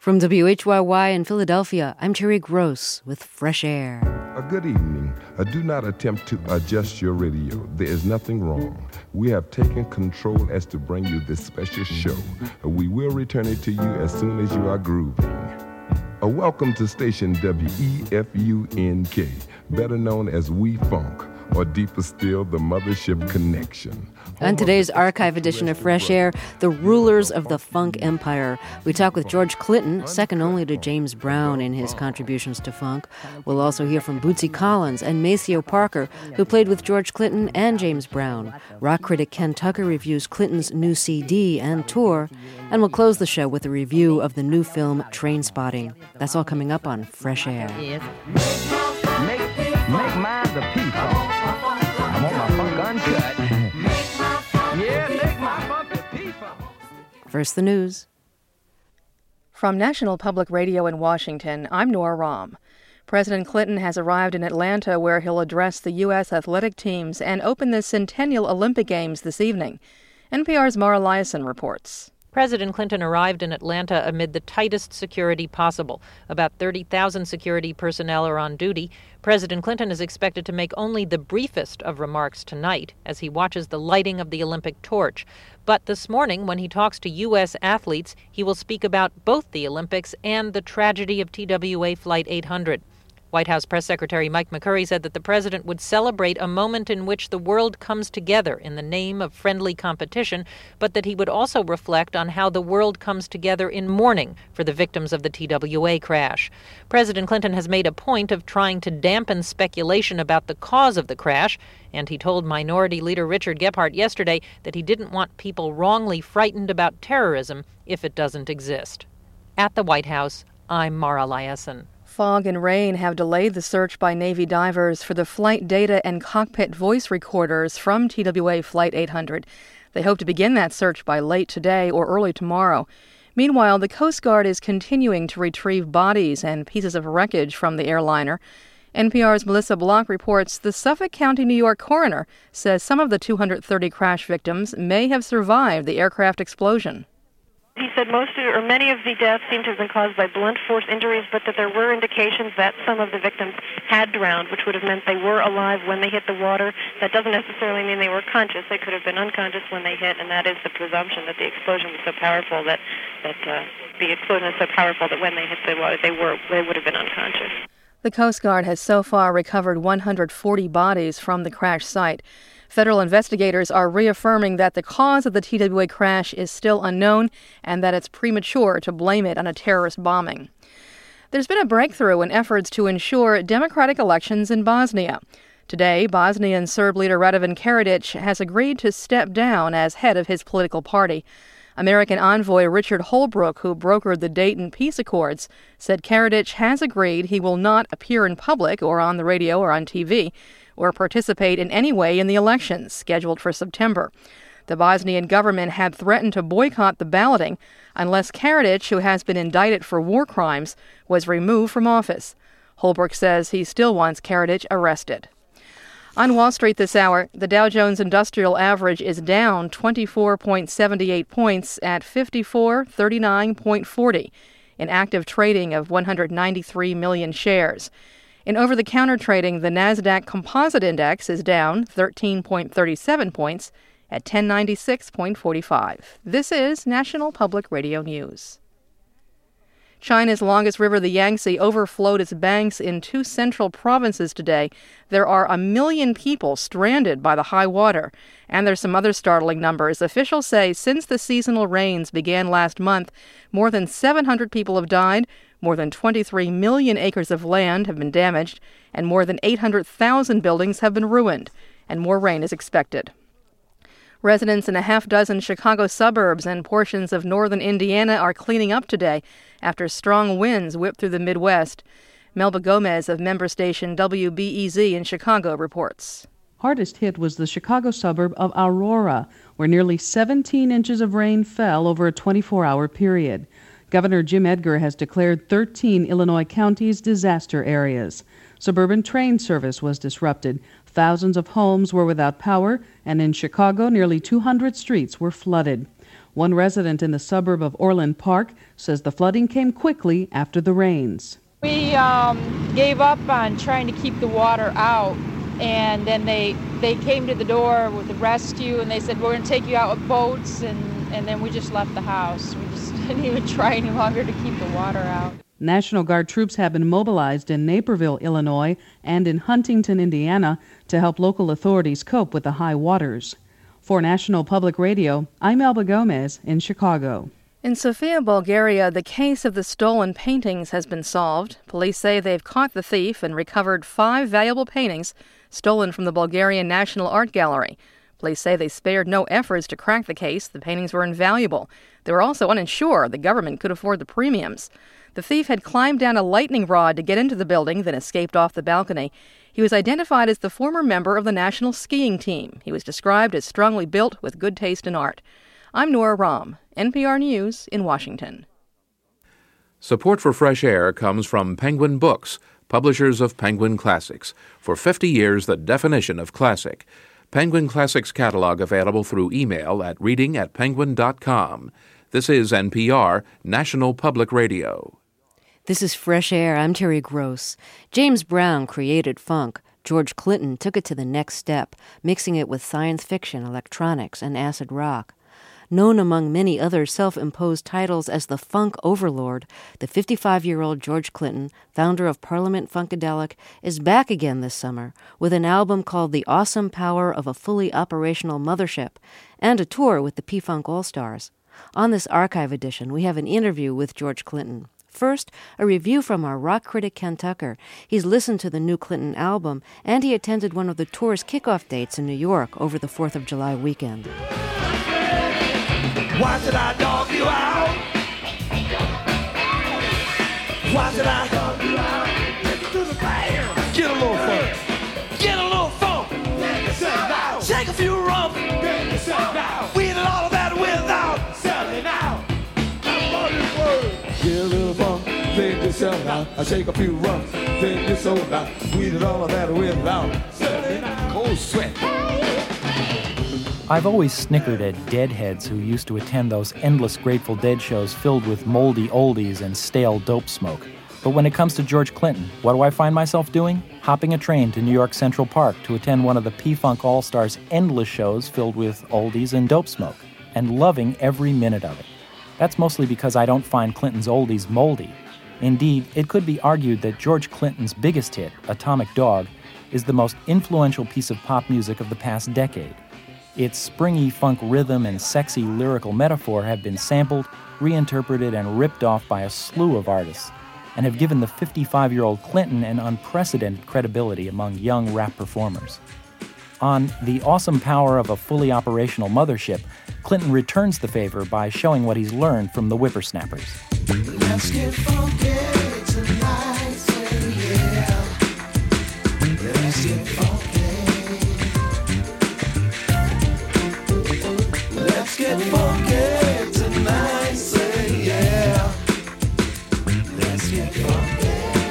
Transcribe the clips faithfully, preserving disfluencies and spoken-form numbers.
From W H Y Y in Philadelphia, I'm Terry Gross with Fresh Air. A good evening. Uh, do not attempt to adjust your radio. There is nothing wrong. We have taken control as to bring you this special show. Uh, we will return it to you as soon as you are grooving. Uh, welcome to station W E F U N K, better known as We Funk, or deeper still, the Mothership Connection. On today's archive edition of Fresh Air, the rulers of the funk empire. We talk with George Clinton, second only to James Brown in his contributions to funk. We'll also hear from Bootsy Collins and Maceo Parker, who played with George Clinton and James Brown. Rock critic Ken Tucker reviews Clinton's new C D and tour. And we'll close the show with a review of the new film Trainspotting. That's all coming up on Fresh Air. Make, make mine the people. I want my funk uncut. Yeah, make my funk the people. First, the news. From National Public Radio in Washington, I'm Nora Rahm. President Clinton has arrived in Atlanta, where he'll address the U S athletic teams and open the Centennial Olympic Games this evening. N P R's Mara Liasson reports. President Clinton arrived in Atlanta amid the tightest security possible. About thirty thousand security personnel are on duty. President Clinton is expected to make only the briefest of remarks tonight as he watches the lighting of the Olympic torch. But this morning, when he talks to U S athletes, he will speak about both the Olympics and the tragedy of T W A Flight eight hundred. White House Press Secretary Mike McCurry said that the president would celebrate a moment in which the world comes together in the name of friendly competition, but that he would also reflect on how the world comes together in mourning for the victims of the T W A crash. President Clinton has made a point of trying to dampen speculation about the cause of the crash, and he told Minority Leader Richard Gephardt yesterday that he didn't want people wrongly frightened about terrorism if it doesn't exist. At the White House, I'm Mara Liasson. Fog and rain have delayed the search by Navy divers for the flight data and cockpit voice recorders from T W A Flight eight hundred. They hope to begin that search by late today or early tomorrow. Meanwhile, the Coast Guard is continuing to retrieve bodies and pieces of wreckage from the airliner. N P R's Melissa Block reports the Suffolk County, New York coroner says some of the two hundred thirty crash victims may have survived the aircraft explosion. He said most of, or many of the deaths seemed to have been caused by blunt force injuries, but that there were indications that some of the victims had drowned, which would have meant they were alive when they hit the water. That doesn't necessarily mean they were conscious. They could have been unconscious when they hit, and that is the presumption that the explosion was so powerful that, that uh, the explosion is so powerful that when they hit the water, they were they would have been unconscious. The Coast Guard has so far recovered one hundred forty bodies from the crash site. Federal investigators are reaffirming that the cause of the T W A crash is still unknown and that it's premature to blame it on a terrorist bombing. There's been a breakthrough in efforts to ensure democratic elections in Bosnia. Today, Bosnian Serb leader Radovan Karadzic has agreed to step down as head of his political party. American envoy Richard Holbrooke, who brokered the Dayton peace accords, said Karadzic has agreed he will not appear in public or on the radio or on T V or participate in any way in the elections scheduled for September. The Bosnian government had threatened to boycott the balloting unless Karadzic, who has been indicted for war crimes, was removed from office. Holbrooke says he still wants Karadzic arrested. On Wall Street this hour, the Dow Jones Industrial Average is down twenty-four point seven eight points at fifty-four thirty-nine four zero in active trading of one hundred ninety-three million shares. In over-the-counter trading, the Nasdaq Composite Index is down thirteen point three seven points at ten ninety-six forty-five. This is National Public Radio News. China's longest river, the Yangtze, overflowed its banks in two central provinces today. There are a million people stranded by the high water. And there's some other startling numbers. Officials say since the seasonal rains began last month, more than seven hundred people have died, more than twenty-three million acres of land have been damaged, and more than eight hundred thousand buildings have been ruined, and more rain is expected. Residents in a half dozen Chicago suburbs and portions of northern Indiana are cleaning up today after strong winds whipped through the Midwest. Melba Gomez of member station W B E Z in Chicago reports. Hardest hit was the Chicago suburb of Aurora, where nearly seventeen inches of rain fell over a twenty-four hour period. Governor Jim Edgar has declared thirteen Illinois counties disaster areas. Suburban train service was disrupted. Thousands of homes were without power, and in Chicago, nearly two hundred streets were flooded. One resident in the suburb of Orland Park says the flooding came quickly after the rains. We um, gave up on trying to keep the water out, and then they they came to the door with the rescue, and they said, we're going to take you out with boats, and, and then we just left the house. We just didn't even try any longer to keep the water out. National Guard troops have been mobilized in Naperville, Illinois, and in Huntington, Indiana, to help local authorities cope with the high waters. For National Public Radio, I'm Elba Gomez in Chicago. In Sofia, Bulgaria, the case of the stolen paintings has been solved. Police say they've caught the thief and recovered five valuable paintings stolen from the Bulgarian National Art Gallery. Police say they spared no efforts to crack the case. The paintings were invaluable. They were also uninsured. The government could afford the premiums. The thief had climbed down a lightning rod to get into the building, then escaped off the balcony. He was identified as the former member of the national skiing team. He was described as strongly built with good taste in art. I'm Nora Rahm, N P R News in Washington. Support for Fresh Air comes from Penguin Books, publishers of Penguin Classics. For fifty years, the definition of classic. Penguin Classics catalog available through email at reading at penguin dot com. This is N P R, National Public Radio. This is Fresh Air. I'm Terry Gross. James Brown created funk. George Clinton took it to the next step, mixing it with science fiction, electronics, and acid rock. Known among many other self-imposed titles as the funk overlord, the fifty-five-year-old George Clinton, founder of Parliament Funkadelic, is back again this summer with an album called The Awesome Power of a Fully Operational Mothership and a tour with the P-Funk All-Stars. On this archive edition, we have an interview with George Clinton. First, a review from our rock critic Ken Tucker. He's listened to the new Clinton album, and he attended one of the tour's kickoff dates in New York over the fourth of July weekend. Why should I dog you out? Why should I dog you out? Get to the band. Get a little funk. Get a little funk. Get yourself out. Shake a few rumps. Get yourself out. We did all of that without selling out. Get a little funk. Then yourself out. I shake a few rumps. Then you're sold out. We did all of that without selling out. Cold sweat. I've always snickered at deadheads who used to attend those endless Grateful Dead shows filled with moldy oldies and stale dope smoke. But when it comes to George Clinton, what do I find myself doing? Hopping a train to New York Central Park to attend one of the P-Funk All-Stars' endless shows filled with oldies and dope smoke, and loving every minute of it. That's mostly because I don't find Clinton's oldies moldy. Indeed, it could be argued that George Clinton's biggest hit, Atomic Dog, is the most influential piece of pop music of the past decade. Its springy funk rhythm and sexy lyrical metaphor have been sampled, reinterpreted, and ripped off by a slew of artists, and have given the fifty-five-year-old Clinton an unprecedented credibility among young rap performers. On The Awesome Power of a Fully Operational Mothership, Clinton returns the favor by showing what he's learned from the whippersnappers. Let's get funky tonight, say yeah. Let's get funky. Let's get funky tonight, say yeah. Let's get funky.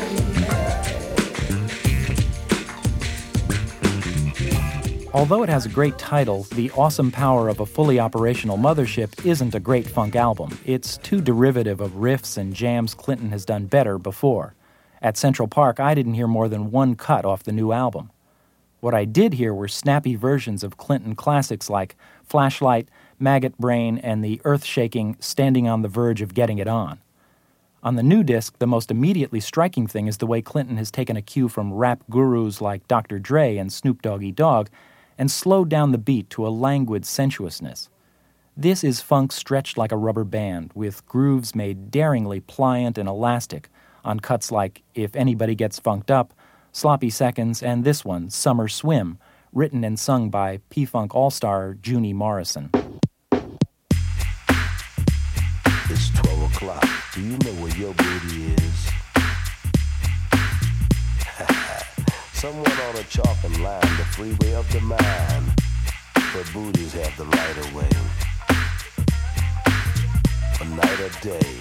Although it has a great title, The Awesome Power of a Fully Operational Mothership isn't a great funk album. It's too derivative of riffs and jams Clinton has done better before. At Central Park, I didn't hear more than one cut off the new album. What I did hear were snappy versions of Clinton classics like Flashlight, Maggot Brain, and the earth-shaking Standing on the Verge of Getting It On. On the new disc, the most immediately striking thing is the way Clinton has taken a cue from rap gurus like Doctor Dre and Snoop Doggy Dogg and slowed down the beat to a languid sensuousness. This is funk stretched like a rubber band, with grooves made daringly pliant and elastic on cuts like If Anybody Gets Funked Up, Sloppy Seconds, and this one, Summer Swim, written and sung by P-Funk All-Star Junie Morrison. It's twelve o'clock. Do you know where your booty is? Someone ought to chalk and line the freeway of the mind, where booties have the right of way. A night or day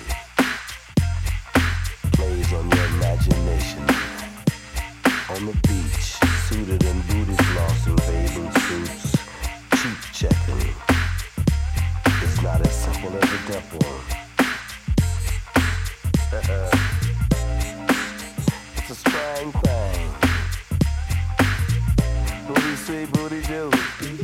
plays on your imagination. On the beach, suited in booty floss and bathing suits, cheap checking. It's not as simple tempo. It's a strange thing. Booty see, booty do.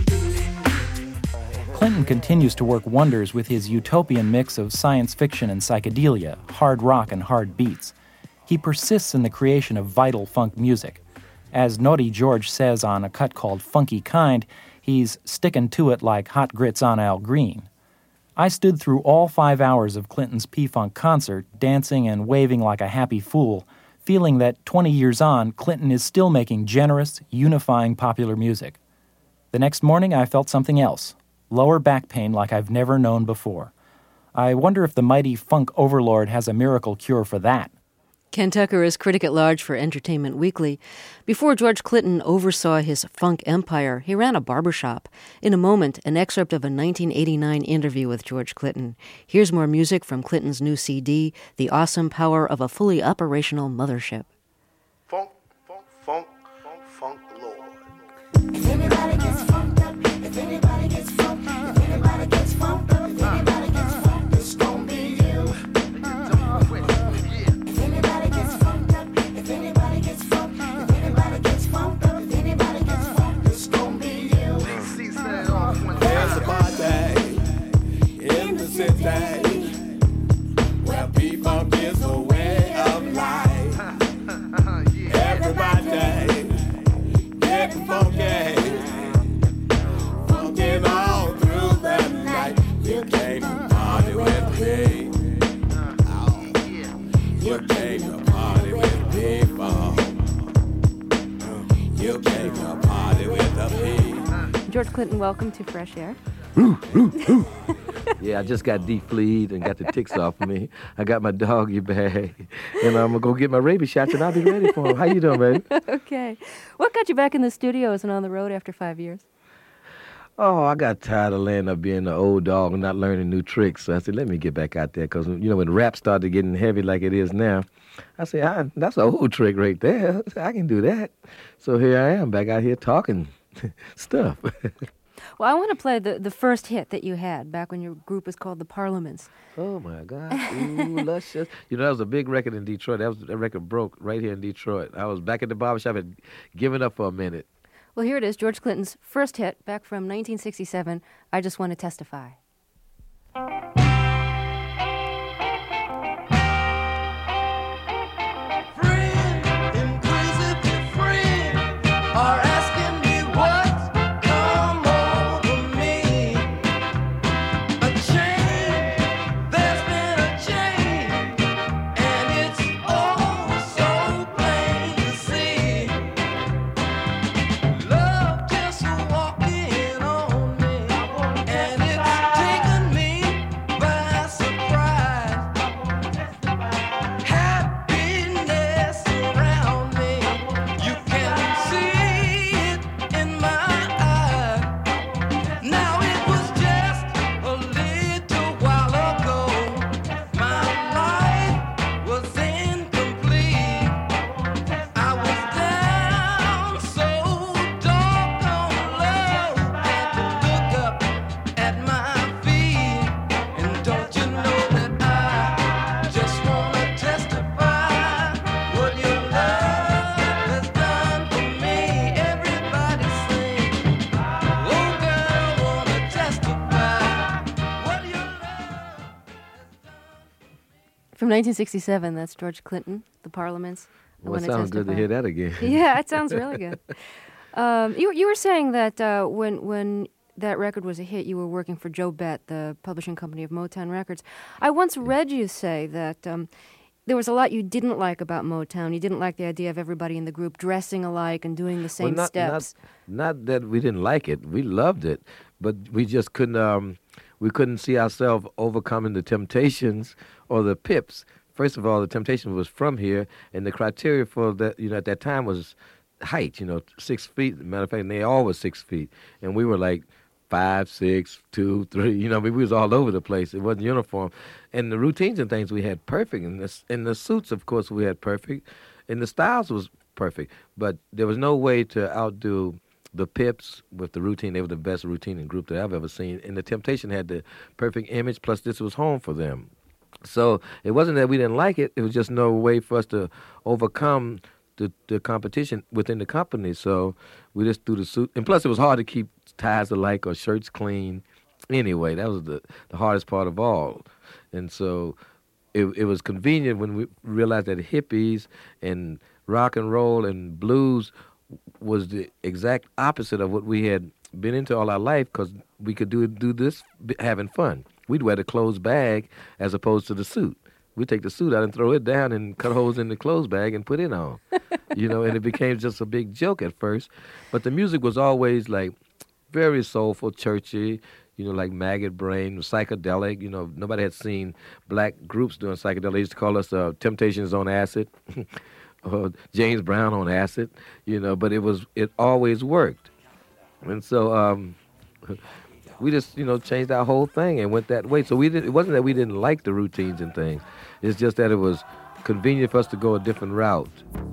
Clinton continues to work wonders with his utopian mix of science fiction and psychedelia, hard rock and hard beats. He persists in the creation of vital funk music. As Naughty George says on a cut called Funky Kind, he's sticking to it like hot grits on Al Green. I stood through all five hours of Clinton's P-Funk concert, dancing and waving like a happy fool, feeling that twenty years on, Clinton is still making generous, unifying popular music. The next morning, I felt something else. Lower back pain like I've never known before. I wonder if the mighty funk overlord has a miracle cure for that. Ken Tucker is critic at large for Entertainment Weekly. Before George Clinton oversaw his funk empire, he ran a barbershop. In a moment, an excerpt of a nineteen eighty-nine interview with George Clinton. Here's more music from Clinton's new C D, The Awesome Power of a Fully Operational Mothership. Funk, funk, funk, funk, funk, Lord. If anybody gets funked up, if anybody gets funked up, if anybody gets funked up, if anybody gets funked, it's gonna be you. If anybody gets funked up, if anybody gets funked, if anybody gets funked up, if anybody gets funked, it's gonna be you. There's a party in the city where P-Funk is a way of life. Everybody getting funky, funkin' all through the night. You came to party with me. You came to party with P-Funk. You came to party with the P. George Clinton, welcome to Fresh Air. Yeah, I just got defleed and got the ticks off of me. I got my doggy bag, and I'm going to go get my rabies shots, and I'll be ready for them. How you doing, baby? Okay. What got you back in the studios and on the road after five years? Oh, I got tired of laying up being an old dog and not learning new tricks. So I said, let me get back out there, because, you know, when rap started getting heavy like it is now, I said, I, that's an old trick right there. I can do that. So here I am, back out here talking stuff. Well, I want to play the, the first hit that you had back when your group was called The Parliaments. Oh, my God. Ooh, luscious. You know, that was a big record in Detroit. That, was, that record broke right here in Detroit. I was back at the barbershop and giving up for a minute. Well, here it is, George Clinton's first hit back from nineteen sixty-seven, I Just Want to Testify. From nineteen sixty-seven, that's George Clinton, The Parliaments. Well, it sounds good to hear that again. Yeah, it sounds really good. Um, you, you were saying that uh, when when that record was a hit, you were working for Joe Bett, the publishing company of Motown Records. I once read you say that um, there was a lot you didn't like about Motown. You didn't like the idea of everybody in the group dressing alike and doing the same well, not, steps. Not, not that we didn't like it. We loved it, but we just couldn't. Um, we couldn't see ourselves overcoming the Temptations or the Pips. First of all, the Temptations was from here, and the criteria for that, you know, at that time was height. You know, six feet. Matter of fact, and they all were six feet, and we were like five, six, two, three. You know, I mean, we was all over the place. It wasn't uniform, and the routines and things we had perfect, and the, and the suits, of course, we had perfect, and the styles was perfect. But there was no way to outdo the Pips with the Routine, they were the best routine group that I've ever seen. And the Temptation had the perfect image, plus this was home for them. So it wasn't that we didn't like it. It was just no way for us to overcome the, the competition within the company. So we just threw the suit. And plus it was hard to keep ties alike or shirts clean. Anyway, that was the, the hardest part of all. And so it, it was convenient when we realized that hippies and rock and roll and blues was the exact opposite of what we had been into all our life, because we could do do this having fun. We'd wear the clothes bag as opposed to the suit. We'd take the suit out and throw it down and cut holes in the clothes bag and put it on. You know, and it became just a big joke at first. But the music was always like very soulful, churchy, you know, like Maggot Brain, psychedelic. You know, nobody had seen black groups doing psychedelic. They used to call us uh, Temptations on Acid. Or James Brown on acid, you know, but it was it always worked. And so um, we just, you know, changed our whole thing and went that way. So we did, it wasn't that we didn't like the routines and things. It's just that it was convenient for us to go a different route.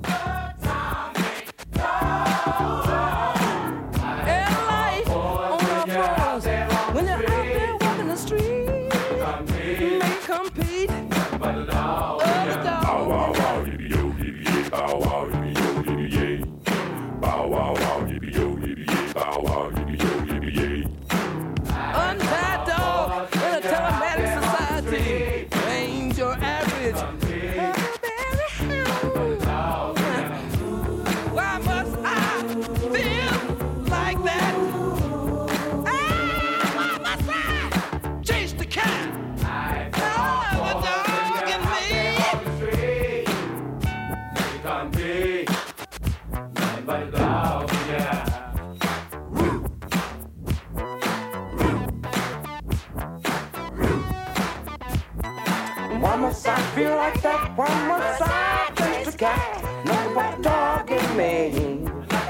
Why must I feel like that? Why must I chase the cat? Nothing but a dog in me.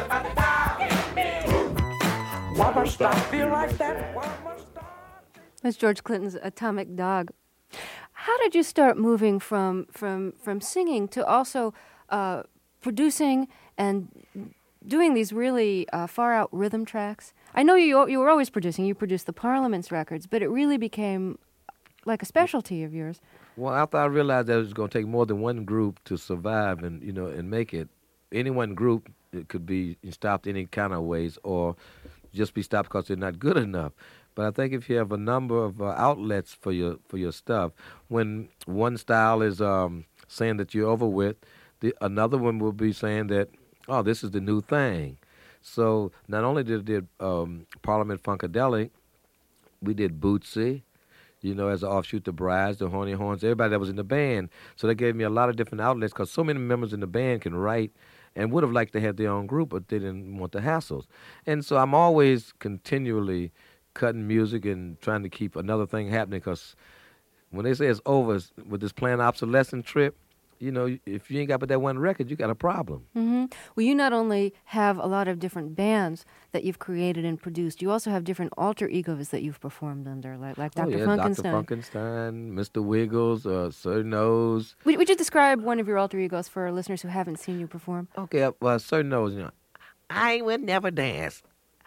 Why must I feel like that? Why must I... That's George Clinton's Atomic Dog. How did you start moving from from from singing to also uh, producing and doing these really uh, far out rhythm tracks? I know you you were always producing. You produced the Parliaments records, but it really became like a specialty of yours. Well, after I realized that it was going to take more than one group to survive and, you know, and make it, any one group, it could be stopped any kind of ways or just be stopped because they're not good enough. But I think if you have a number of uh, outlets for your for your stuff, when one style is um, saying that you're over with, the, another one will be saying that, oh, this is the new thing. So not only did did um, Parliament Funkadelic, we did Bootsy, you know, as an offshoot, the Brides, the Horny Horns, everybody that was in the band. So that gave me a lot of different outlets because so many members in the band can write and would have liked to have their own group, but they didn't want the hassles. And so I'm always continually cutting music and trying to keep another thing happening because when they say it's over with this planned obsolescence trip, you know, if you ain't got but that one record, you got a problem. Mm-hmm. Well, you not only have a lot of different bands that you've created and produced, you also have different alter egos that you've performed under, like, like Doctor Oh, yeah, Funkenstein. Doctor Funkenstein, Mister Wiggles, uh, Sir Nose. Would, would you describe one of your alter egos for listeners who haven't seen you perform? Okay, well, Sir Nose, you know, I would never dance.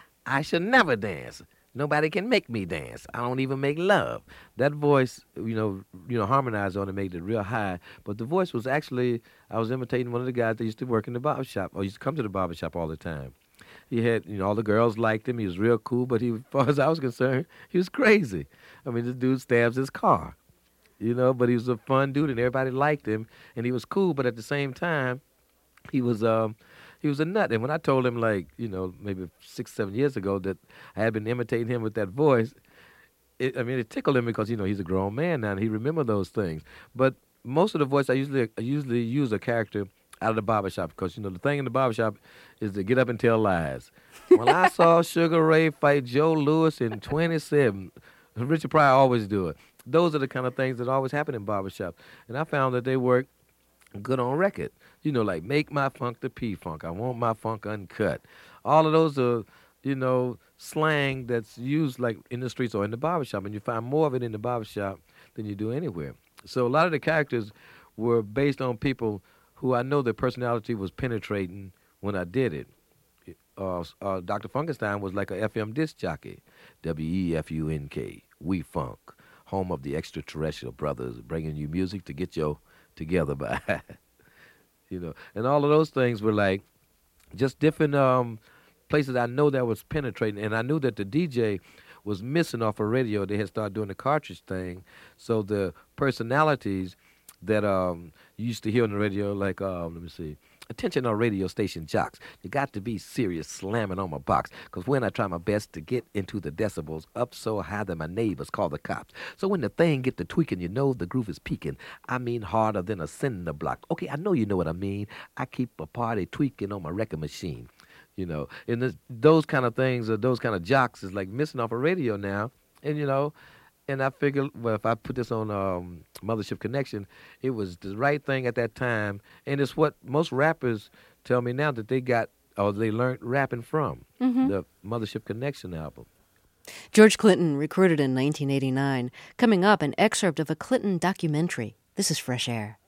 I should never dance. Nobody can make me dance. I don't even make love. That voice, you know, you know, harmonized on it, made it real high. But the voice was actually, I was imitating one of the guys that used to work in the barber shop, or used to come to the barber shop all the time. He had, you know, all the girls liked him. He was real cool, but he, as far as I was concerned, he was crazy. I mean, this dude stabs his car, you know, but he was a fun dude, and everybody liked him, and he was cool, but at the same time, he was, um, he was a nut. And when I told him, like, you know, maybe six, seven years ago that I had been imitating him with that voice, it, I mean, it tickled him because, you know, he's a grown man now and he remembered those things. But most of the voice, I usually I usually use a character out of the barbershop because, you know, the thing in the barbershop is to get up and tell lies. When I saw Sugar Ray fight Joe Louis in twenty-seven, Richard Pryor always do it. Those are the kind of things that always happen in barbershop. And I found that they work good on record. You know, like, make my funk the P-Funk. I want my funk uncut. All of those are, you know, slang that's used, like, in the streets or in the barbershop. And you find more of it in the barbershop than you do anywhere. So a lot of the characters were based on people who I know their personality was penetrating when I did it. uh, uh, Doctor Funkenstein was like a F M disc jockey. W E F U N K, We Funk, home of the extraterrestrial brothers, bringing you music to get your together by. You know, and all of those things were like just different um, places I know that was penetrating. And I knew that the D J was missing off a radio. They had started doing the cartridge thing. So the personalities that um, you used to hear on the radio, like, um, let me see, attention on radio station jocks. You got to be serious slamming on my box. Because when I try my best to get into the decibels up so high that my neighbors call the cops. So when the thing get to tweaking, you know the groove is peaking. I mean harder than a cinder block. Okay, I know you know what I mean. I keep a party tweaking on my record machine. You know, and this, those kind of things, or those kind of jocks is like missing off a radio now. And, you know, and I figured, well, if I put this on um, Mothership Connection, it was the right thing at that time. And it's what most rappers tell me now that they got, or they learned rapping from, mm-hmm. the Mothership Connection album. George Clinton, recorded in nineteen eighty-nine. Coming up, an excerpt of a Clinton documentary. This is Fresh Air.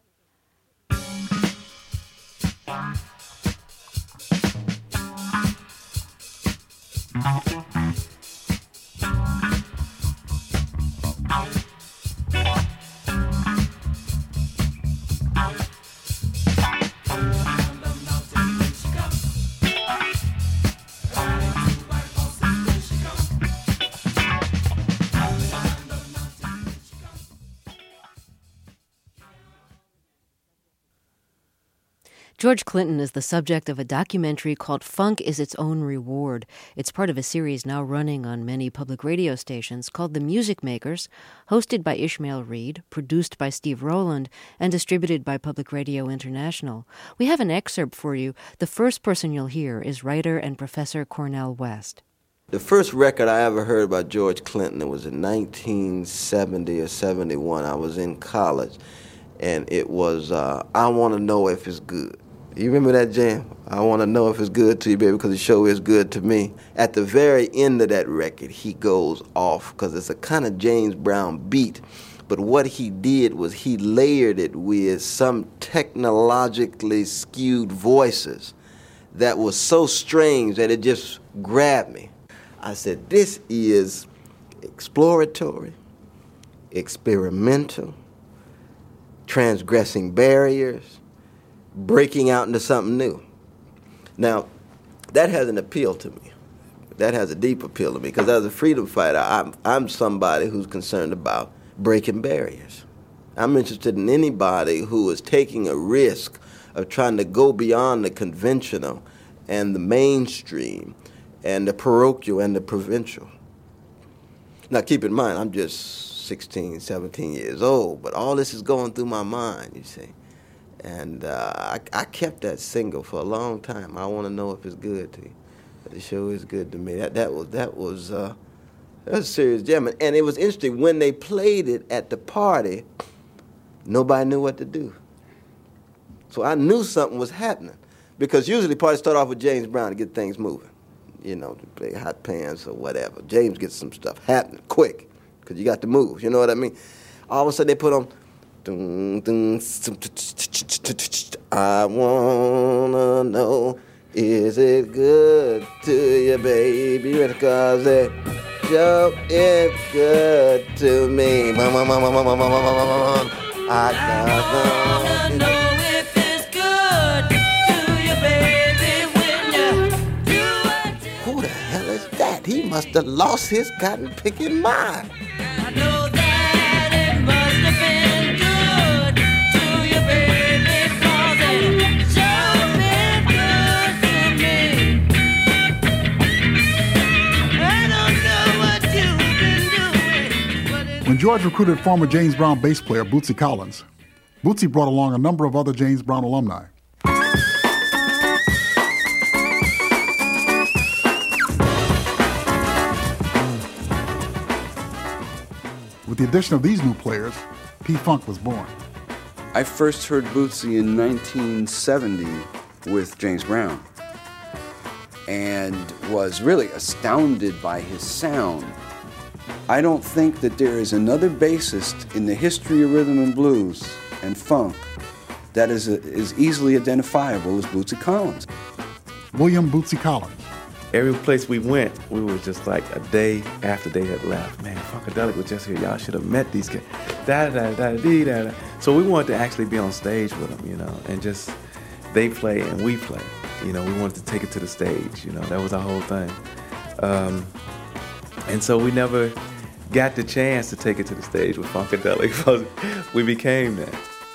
George Clinton is the subject of a documentary called Funk is Its Own Reward. It's part of a series now running on many public radio stations called The Music Makers, hosted by Ishmael Reed, produced by Steve Rowland, and distributed by Public Radio International. We have an excerpt for you. The first person you'll hear is writer and professor Cornel West. The first record I ever heard about George Clinton, it was in nineteen seventy or seventy-one. I was in college, and it was uh, I Want to Know If It's Good. You remember that jam? I want to know if it's good to you, baby, because it sure is good to me. At the very end of that record, he goes off because it's a kind of James Brown beat. But what he did was he layered it with some technologically skewed voices that was so strange that it just grabbed me. I said, this is exploratory, experimental, transgressing barriers, breaking out into something new. Now, that has an appeal to me. That has a deep appeal to me because as a freedom fighter, I'm, I'm somebody who's concerned about breaking barriers. I'm interested in anybody who is taking a risk of trying to go beyond the conventional and the mainstream and the parochial and the provincial. Now, keep in mind, I'm just sixteen, seventeen years old, but all this is going through my mind, you see. And uh, I, I kept that single for a long time. I want to know if it's good to you. But it sure is good to me. That that was that was uh, that was a serious jam. And it was interesting when they played it at the party. Nobody knew what to do. So I knew something was happening because usually parties start off with James Brown to get things moving. You know, to play Hot Pants or whatever. James gets some stuff happening quick because you got to move. You know what I mean? All of a sudden they put on. I wanna know, is it good to you, baby? Because it sure is good to me. I gotta know if it's good to you, baby. When you do it. Who the hell is that? He must have lost his cotton picking mind. I know that it must have been. When George recruited former James Brown bass player Bootsy Collins, Bootsy brought along a number of other James Brown alumni. With the addition of these new players, P-Funk was born. I first heard Bootsy in nineteen seventy with James Brown and was really astounded by his sound. I don't think that there is another bassist in the history of rhythm and blues and funk that is, a, is easily identifiable as Bootsy Collins. William Bootsy Collins, every place we went, we were just like a day after they had left. Man, Funkadelic was just here. Y'all should have met these kids. Da da da da da da. So we wanted to actually be on stage with them, you know, and just they play and we play. You know, we wanted to take it to the stage. You know, that was our whole thing. Um, and so we never got the chance to take it to the stage with Funkadelic because we became that.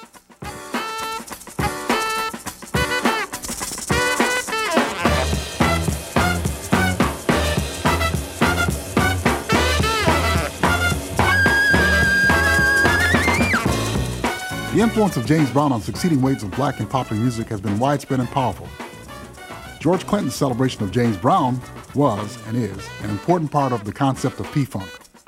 The influence of James Brown on succeeding waves of black and popular music has been widespread and powerful. George Clinton's celebration of James Brown was, and is, an important part of the concept of P-Funk.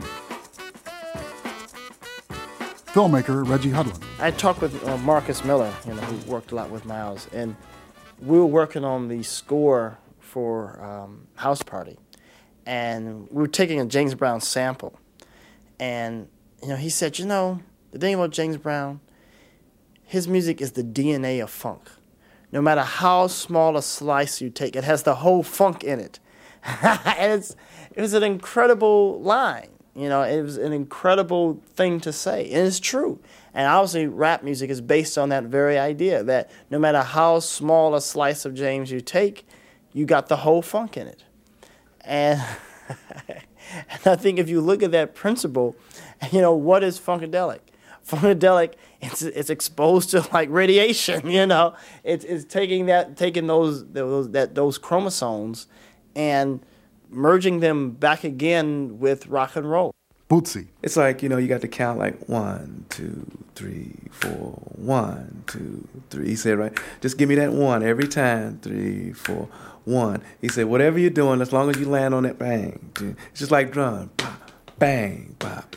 Filmmaker Reggie Hudlin. I talked with uh, Marcus Miller, you know, who worked a lot with Miles, and we were working on the score for um, House Party, and we were taking a James Brown sample, and you know, he said, you know, the thing about James Brown, his music is the D N A of funk. No matter how small a slice you take, it has the whole funk in it. And it's, it was an incredible line. You know, it was an incredible thing to say. And it's true. And obviously, rap music is based on that very idea, that no matter how small a slice of James you take, you got the whole funk in it. And, and I think if you look at that principle, you know, what is Funkadelic? Funkadelic, it's it's exposed to like radiation, you know. It's it's taking that taking those those that those chromosomes and merging them back again with rock and roll. Bootsy. It's like, you know, you got to count like one, two, three, four, one, two, three. He said, right, just give me that one every time. Three, four, one. He said, whatever you're doing, as long as you land on that bang. It's just like drum. Pop, bang, pop.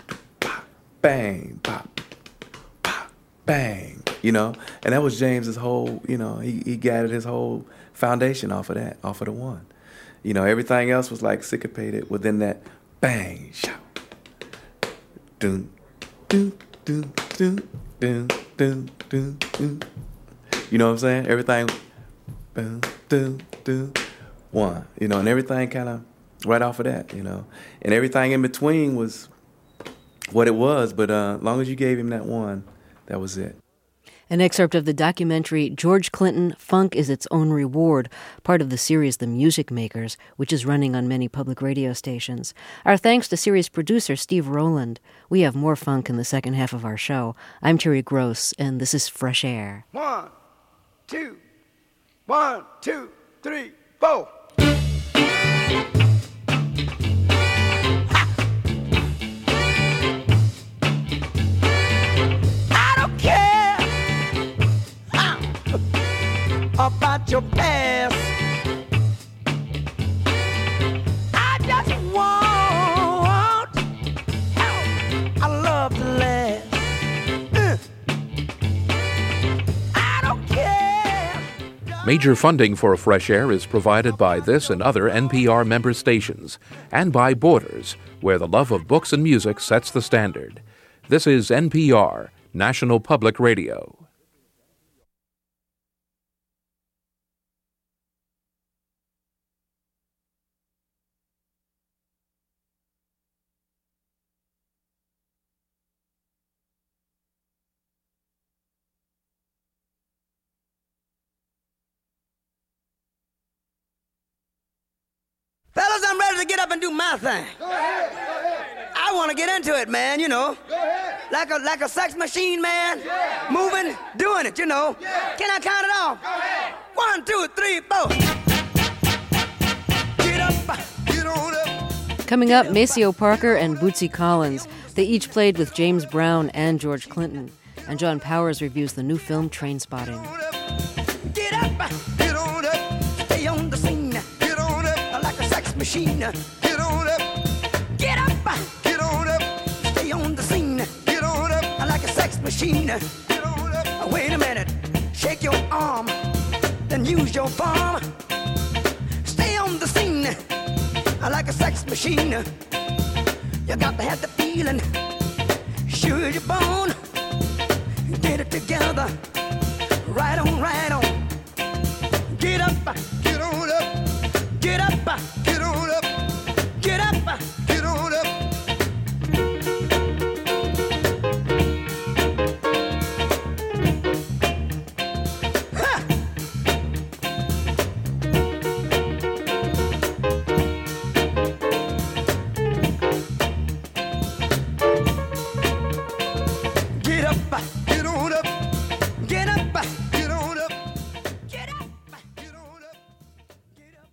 Bang, pop, pop, bang, you know? And that was James's whole, you know, he, he gathered his whole foundation off of that, off of the one. You know, everything else was like syncopated within that bang, shout. Dun, dun, dun, dun, dun, dun, dun, dun. You know what I'm saying? Everything, dun, dun, dun, one, you know, and everything kind of right off of that, you know? And everything in between was what it was, but uh, as long as you gave him that one, that was it. An excerpt of the documentary George Clinton, Funk is Its Own Reward, part of the series The Music Makers, which is running on many public radio stations. Our thanks to series producer Steve Rowland. We have more funk in the second half of our show. I'm Terry Gross, and this is Fresh Air. One, two, one, two, three, four. About your past, I just want I love to last. Uh. I don't care. Major funding for Fresh Air is provided by this and other N P R member stations, and by Borders, where the love of books and music sets the standard. This is N P R, National Public Radio. Fellas, I'm ready to get up and do my thing. Go ahead, go ahead. I want to get into it, man, you know. Go ahead. Like a like a sex machine, man. Yeah. Moving, doing it, you know. Yeah. Can I count it off? Go ahead. One, two, three, four. Get up, get on up. Coming up, Maceo Parker and Bootsy Collins. They each played with James Brown and George Clinton. And John Powers reviews the new film Trainspotting. Get up, get on up. Stay on the scene. Get on up like a sex machine. Get on up. Get up, get on up. Stay on the scene. Get on up like a sex machine. Get on up. Wait a minute. Shake your arm. Then use your palm. Stay on the scene like a sex machine. You got to have the feeling. Sure you're born. Get it together. Right on, right on. Get up, get on up. Get up. get on up, get up, get on up. Get up, get on up, get up, get on up, get up, get on up, get up.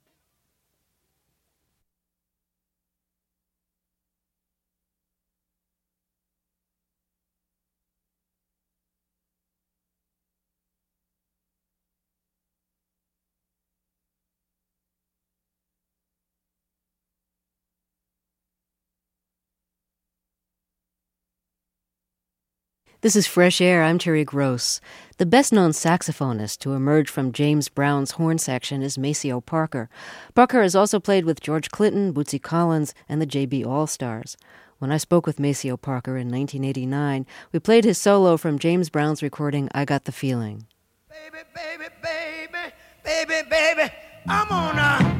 This is Fresh Air. I'm Terry Gross. The best-known saxophonist to emerge from James Brown's horn section is Maceo Parker. Parker has also played with George Clinton, Bootsy Collins, and the J B All-Stars. When I spoke with Maceo Parker in nineteen eighty-nine, we played his solo from James Brown's recording, I Got the Feeling. Baby, baby, baby, baby, baby, I'm on now.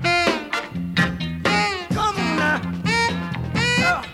Come on now. Oh.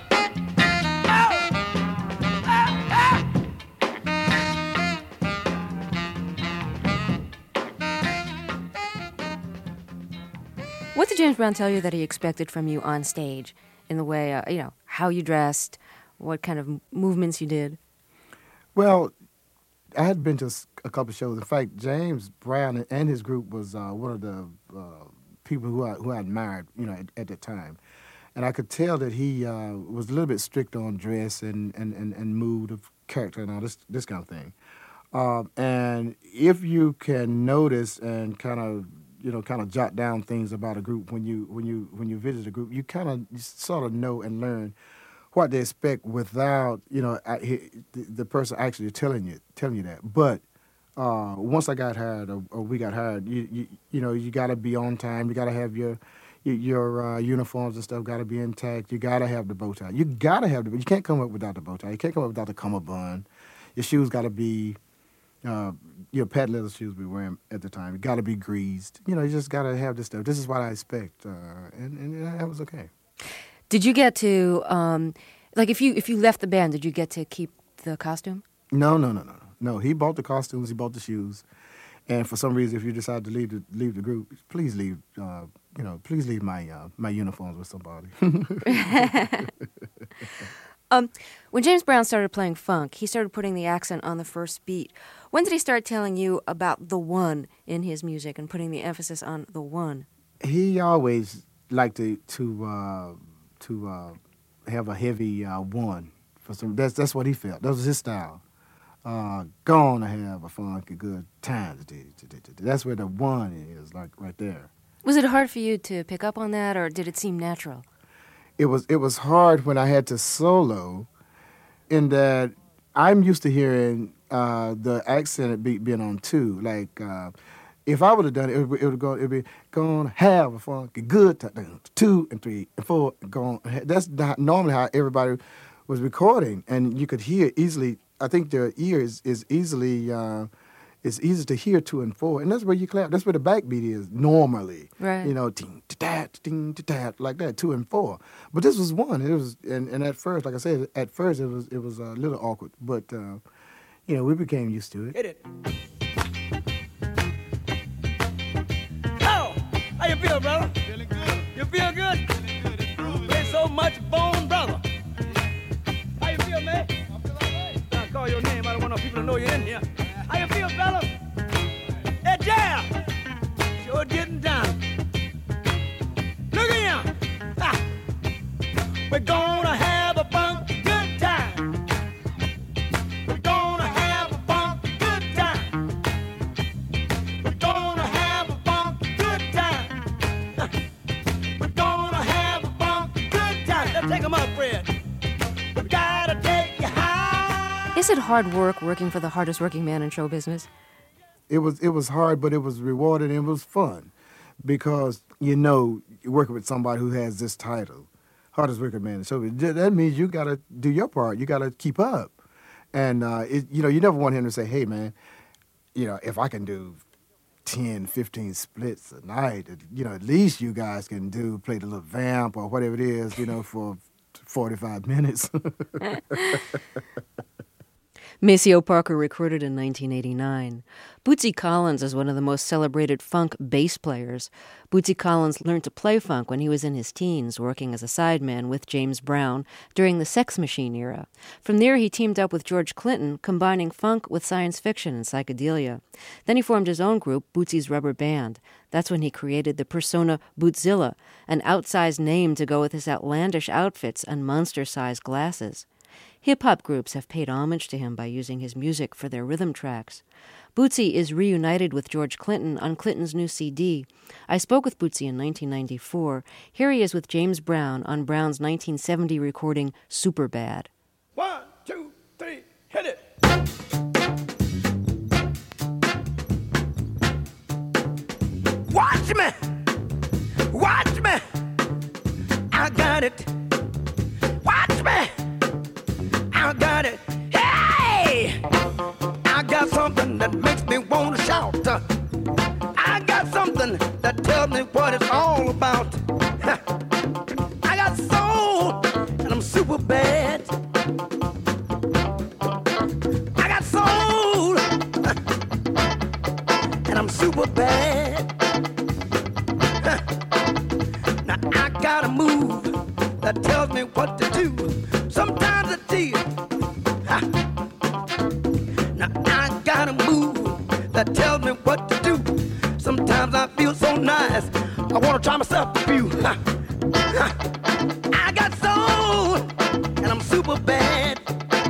What did James Brown tell you that he expected from you on stage in the way, uh, you know, how you dressed, what kind of movements you did? Well, I had been to s- a couple of shows. In fact, James Brown and his group was uh, one of the uh, people who I, who I admired, you know, at, at the time. And I could tell that he uh, was a little bit strict on dress and, and, and, and mood of character and all this, this kind of thing. Um, and if you can notice and kind of you know, kind of jot down things about a group when you when you when you visit a group, you kind of sort of know and learn what they expect without you know I, he, the, the person actually telling you telling you that. But uh, once I got hired or, or we got hired, you you, you know you got to be on time. You got to have your your, your uh, uniforms and stuff got to be intact. You got to have the bow tie. You got to have the. You can't come up without the bow tie. You can't come up without the cummerbund. Your shoes got to be. Uh, your patent leather shoes we were wearing at the time. You got to be greased. You know, you just got to have this stuff. This is what I expect, uh, and and that was okay. Did you get to um, like if you if you left the band, did you get to keep the costume? No, no, no, no, no. He bought the costumes. He bought the shoes, and for some reason, if you decide to leave the leave the group, please leave. Uh, you know, please leave my uh, my uniforms with somebody. Um, when James Brown started playing funk, he started putting the accent on the first beat. When did he start telling you about the one in his music and putting the emphasis on the one? He always liked to to uh, to uh, have a heavy uh, one. For some, that's that's what he felt. That was his style. Uh, gonna have a funky good time. That's where the one is, like right there. Was it hard for you to pick up on that, or did it seem natural? It was it was hard when I had to solo, in that I'm used to hearing uh, the accent beat being on two. Like uh, if I would have done it, it would, it would go. It'd be gonna have a funky good time. Two and three and four. Gonna. That's not normally how everybody was recording, and you could hear easily. I think their ear is is easily. Uh, It's easy to hear two and four, and that's where you clap. That's where the backbeat is normally. Right. You know, ting tat, ting tat, like that, two and four. But this was one. It was, and, and at first, like I said, at first it was it was a little awkward, but uh, you know, we became used to it. Hit it. Oh, how you feel, brother? Feeling good. You feel good? Feeling good. It's groovy. Play so much bone, brother. How you feel, man? I feel all right. I call your name. I don't want no people to know you're in here. How you feel, fellas? Hey, Jam! Sure getting down. Look at him! Ha. We're gonna have a funky good time. We're gonna have a funky good time. We're gonna have a funky good time. Ha. We're gonna have a funky good time. Let's take 'em up, Fred. We gotta take you high. Is it hard work working for the hardest working man in show business? It was it was hard, but it was rewarding and it was fun, because you know you're working with somebody who has this title, hardest working man in show business. That means you got to do your part. You got to keep up, and uh, it, you know you never want him to say, "Hey, man, you know if I can do ten, fifteen splits a night. You know, at least you guys can do, play the little vamp or whatever it is, you know, for forty-five minutes. Maceo Parker recruited in nineteen eighty-nine. Bootsy Collins is one of the most celebrated funk bass players. Bootsy Collins learned to play funk when he was in his teens, working as a sideman with James Brown during the Sex Machine era. From there, he teamed up with George Clinton, combining funk with science fiction and psychedelia. Then he formed his own group, Bootsy's Rubber Band. That's when he created the persona Bootzilla, an outsized name to go with his outlandish outfits and monster-sized glasses. Hip-hop groups have paid homage to him by using his music for their rhythm tracks. Bootsy is reunited with George Clinton on Clinton's new C D. I spoke with Bootsy in nineteen ninety-four. Here he is with James Brown on Brown's nineteen seventy recording Superbad. One, two, three, hit it! Watch me! Watch me! I got it! Watch me! I got it. Hey! I got something that makes me want to shout. I got something that tells me what it's all about. I got soul, and I'm super bad. I got soul, and I'm super bad. Now I got a move that tells me what to do. Sometimes it's easy. Now I got a move that tells me what to do. Sometimes I feel so nice, I want to try myself a few. I got soul, and I'm super bad.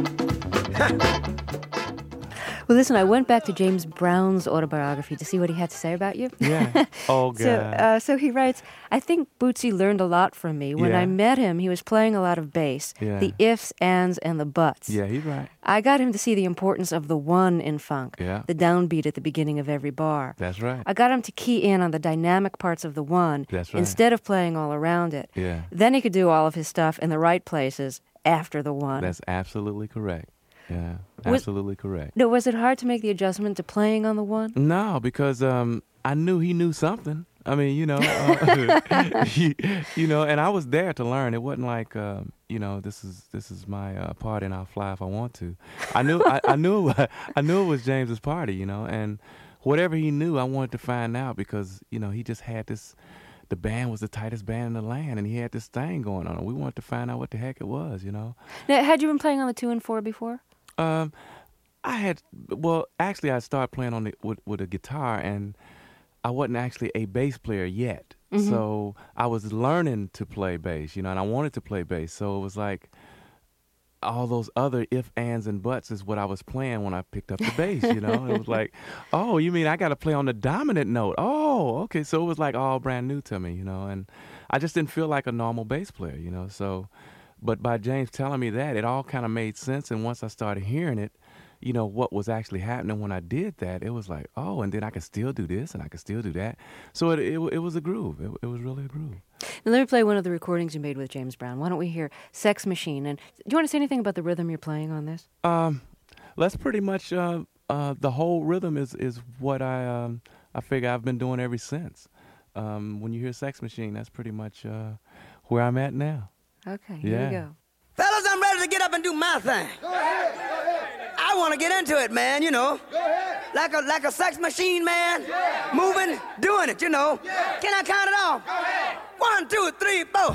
Well, listen, I went back to James Brown's autobiography to see what he had to say about you. Yeah. Oh, God. so, uh, so he writes, I think Bootsy learned a lot from me. When Yeah. I met him, he was playing a lot of bass, Yeah. the ifs, ands, and the buts. Yeah, he's right. I got him to see the importance of the one in funk, Yeah. the downbeat at the beginning of every bar. That's right. I got him to key in on the dynamic parts of the one That's right. instead of playing all around it. Yeah. Then he could do all of his stuff in the right places after the one. That's absolutely correct. Yeah, Was- absolutely correct. No, was it hard to make the adjustment to playing on the one? No, because um, I knew he knew something. I mean, you know, uh, he, you know, and I was there to learn. It wasn't like, um, you know, this is this is my uh, party and I'll fly if I want to. I knew, I, I knew, I knew it was James's party, you know, and whatever he knew, I wanted to find out because, you know, he just had this. The band was the tightest band in the land, and he had this thing going on. And we wanted to find out what the heck it was, you know. Now, had you been playing on the two and four before? Um, I had, well, actually, I started playing on the, with, with a guitar, and I wasn't actually a bass player yet. Mhm. So I was learning to play bass, you know, and I wanted to play bass. So it was like all those other if, ands, and buts is what I was playing when I picked up the bass, you know. It was like, oh, you mean I got to play on the dominant note? Oh, okay. So it was like all brand new to me, you know, and I just didn't feel like a normal bass player, you know, so... But by James telling me that, it all kind of made sense. And once I started hearing it, you know, what was actually happening when I did that, it was like, oh, and then I can still do this and I can still do that. So it it, it was a groove. It, it was really a groove. Now, let me play one of the recordings you made with James Brown. Why don't we hear Sex Machine? And do you want to say anything about the rhythm you're playing on this? Um, that's pretty much uh, uh, the whole rhythm is is what I um, I figure I've been doing ever since. Um, when you hear Sex Machine, that's pretty much uh, where I'm at now. Okay, here here we we go. Fellas, I'm ready to get up and do my thing. Go ahead, go ahead. I want to get into it, man, you know. Go ahead. Like a like a sex machine, man. Yeah. Moving, doing it, you know. Yeah. Can I count it off? Go ahead. One, two, three, four.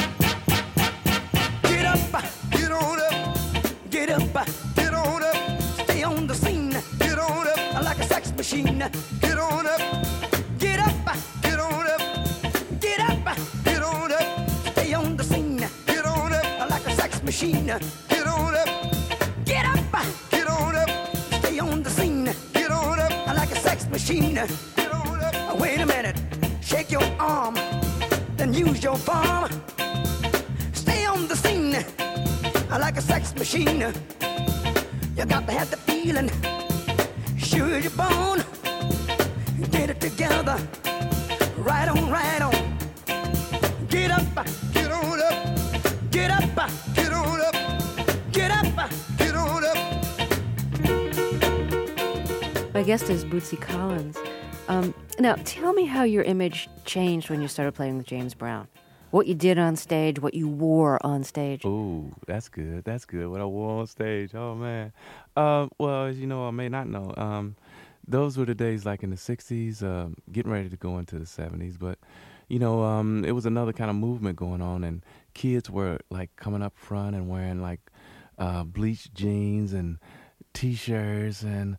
Get up, get on up. Get up, get on up. Stay on the scene. Get on up. Like a sex machine. Get on up. Get up, get on up. Get up, get on up. Stay on the scene. Get on up. Like a sex machine. Get on up. Get up, get on up. Stay on the scene. Get on up. Like a sex machine. Get on up. Wait a minute. Shake your arm. Then use your palm. Stay on the scene. Like a sex machine. You got to have the feeling. Sure you're born. Get it together. Right on, right on. Get up, get on up. Get up, get on up. Get up, get on up. My guest is Bootsy Collins. Um, now, tell me how your image changed when you started playing with James Brown. What you did on stage, what you wore on stage. Ooh, that's good. That's good. What I wore on stage. Oh, man. Uh, well, as you know, I may not know. Um, those were the days like in the sixties, um, getting ready to go into the seventies. But, you know, um, it was another kind of movement going on, and kids were like coming up front and wearing like uh, bleached jeans and T-shirts and